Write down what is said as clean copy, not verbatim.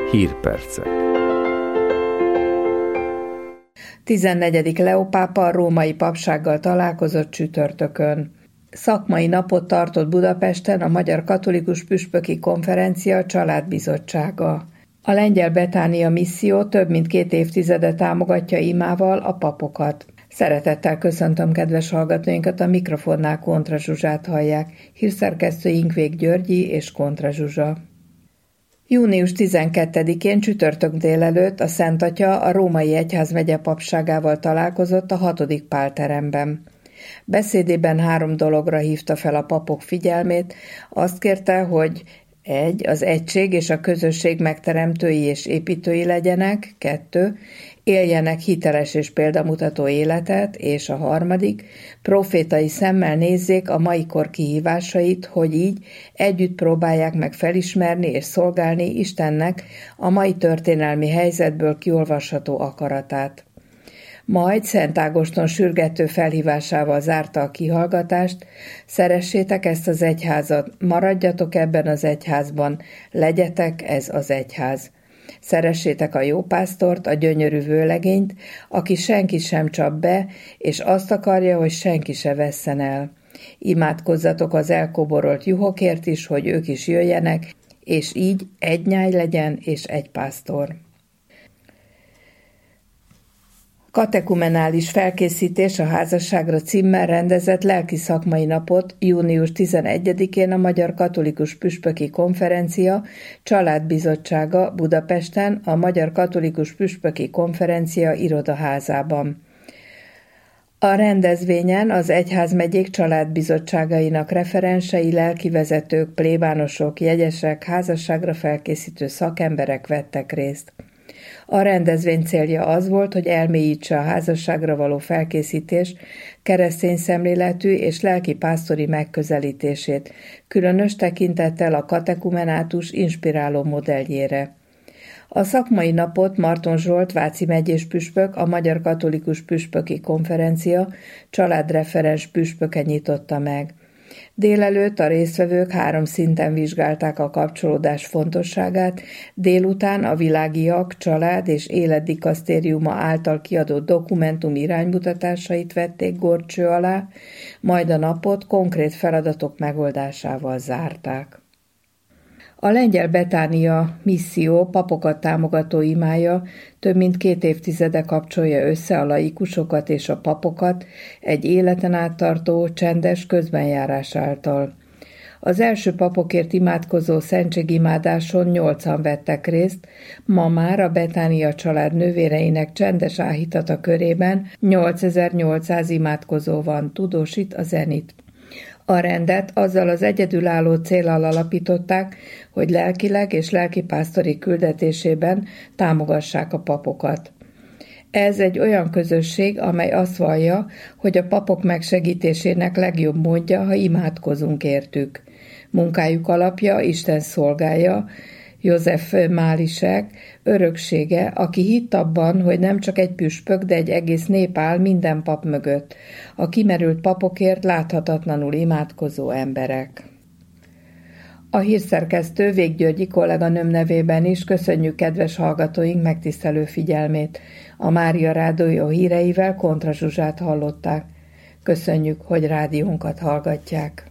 Hírpercek. 14. Leó pápa a római papsággal találkozott csütörtökön. Szakmai napot tartott Budapesten a Magyar Katolikus Püspöki Konferencia családbizottsága. A lengyel Betánia misszió több mint 2 évtizede támogatja imával a papokat. Szeretettel köszöntöm kedves hallgatóinkat, a mikrofonnál Kontra Zsuzsát hallják, hírszerkesztőink Vég Györgyi és Kontra Zsuzsa. Június 12-én csütörtök délelőtt a Szent Atya a Római Egyházmegye papságával találkozott a 6. Pál teremben. Beszédében 3 dologra hívta fel a papok figyelmét, azt kérte, hogy 1. Az egység és a közösség megteremtői és építői legyenek, 2. Éljenek hiteles és példamutató életet, és a 3. Profétai szemmel nézzék a mai kor kihívásait, hogy így együtt próbálják meg felismerni és szolgálni Istennek a mai történelmi helyzetből kiolvasható akaratát. Majd Szent Ágoston sürgető felhívásával zárta a kihallgatást: szeressétek ezt az egyházat, maradjatok ebben az egyházban, legyetek ez az egyház. Szeressétek a jópásztort, a gyönyörű vőlegényt, aki senki sem csap be, és azt akarja, hogy senki se vesszen el. Imádkozzatok az elkoborolt juhokért is, hogy ők is jöjjenek, és így egy nyáj legyen és egy pásztor. Katekumenális felkészítés a házasságra címmel rendezett lelki szakmai napot június 11-én a Magyar Katolikus Püspöki Konferencia családbizottsága Budapesten a Magyar Katolikus Püspöki Konferencia irodaházában. A rendezvényen az egyházmegyék családbizottságainak referensei, lelkivezetők, plébánosok, jegyesek, házasságra felkészítő szakemberek vettek részt. A rendezvény célja az volt, hogy elmélyítse a házasságra való felkészítés keresztény szemléletű és lelki-pásztori megközelítését, különös tekintettel a katekumenátus inspiráló modelljére. A szakmai napot Marton Zsolt váci megyés püspök, a Magyar Katolikus Püspöki Konferencia családreferens püspöke nyitotta meg. Délelőtt a résztvevők 3 szinten vizsgálták a kapcsolódás fontosságát, délután a Világiak Család és Életdikasztériuma által kiadott dokumentum iránymutatásait vették górcső alá, majd a napot konkrét feladatok megoldásával zárták. A lengyel Betánia misszió papokat támogató imája több mint 2 évtizede kapcsolja össze a laikusokat és a papokat egy életen át tartó, csendes közbenjárás által. Az első papokért imádkozó szentségimádáson 8-an vettek részt, ma már a Betánia család nővéreinek csendes áhítata körében 8800 imádkozó van, tudósít a Zenit. A rendet azzal az egyedülálló céllal alapították, hogy lelkileg és lelkipásztori küldetésében támogassák a papokat. Ez egy olyan közösség, amely azt vallja, hogy a papok megsegítésének legjobb módja, ha imádkozunk értük. Munkájuk alapja Isten szolgája, József Málisek öröksége, aki hitt abban, hogy nem csak egy püspök, de egy egész nép áll minden pap mögött, a kimerült papokért láthatatlanul imádkozó emberek. A hírszerkesztő Vég Györgyi kolléganőm nevében is köszönjük kedves hallgatóink megtisztelő figyelmét. A Mária Rádió híreivel Kontra Zsuzsát hallották. Köszönjük, hogy rádiónkat hallgatják.